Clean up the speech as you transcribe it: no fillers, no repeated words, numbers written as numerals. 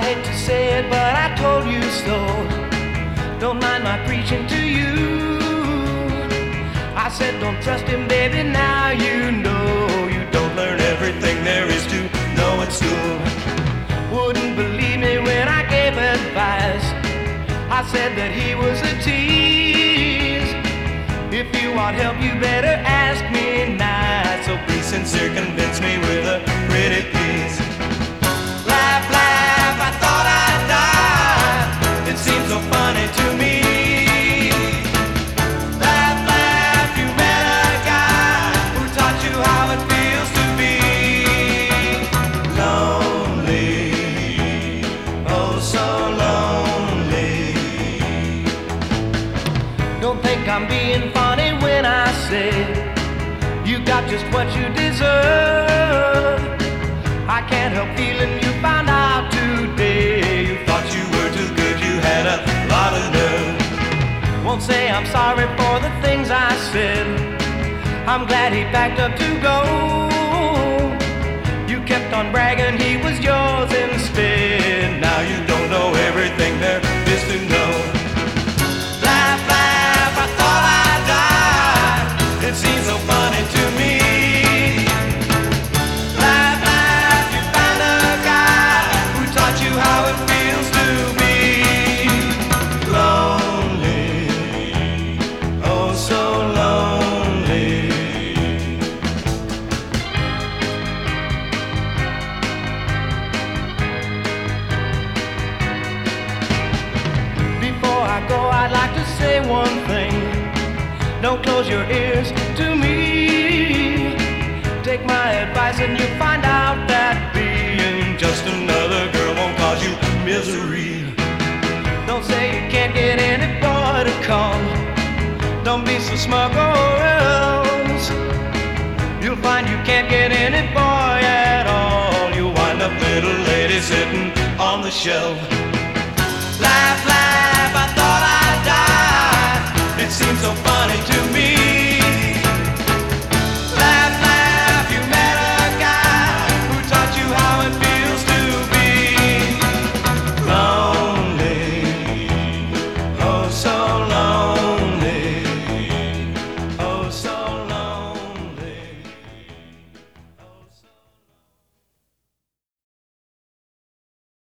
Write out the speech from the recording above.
hate to say it, but I told you so. Don't mind my preaching to you. I said don't trust him, baby, now you know. You don't learn everything there is to know at school. Wouldn't believe me when I gave advice. I said that he was a tease. If you want help, you better ask me nice. So be sincere, convince me with a pretty please. Laugh, laugh, I thought I'd die. It seems so funny to me. Laugh, laugh, you met a guy who taught you how it feels to be lonely. Oh, so lonely. Don't think I'm being funny when I say you got just what you deserve. I can't help feeling you found out today. You thought you were too good, you had a lot of nerve. Won't say I'm sorry for the things I said. I'm glad he packed up to go. You kept on bragging he was yours instead. Now you don't know everything there is to know. Laugh, laugh, I thought I'd die. It seems so funny to me. Laugh, laugh, you found a guy who taught you how it feels to be lonely. Oh, so lonely. Before I go, I'd like to say one thing. Don't close your ears to me. Take my advice and you'll find out that being just another girl won't cause you misery. Don't say you can't get any boy to call. Don't be so smug or else you'll find you can't get any boy at all. You'll wind up little lady sitting on the shelf. Laugh, laugh.